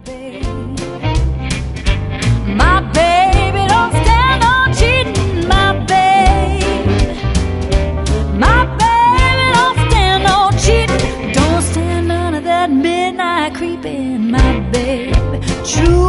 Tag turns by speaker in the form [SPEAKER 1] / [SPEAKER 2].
[SPEAKER 1] babe. My baby don't stand no cheating, my babe. My baby don't stand no cheating, don't stand none of that midnight creeping, my babe. True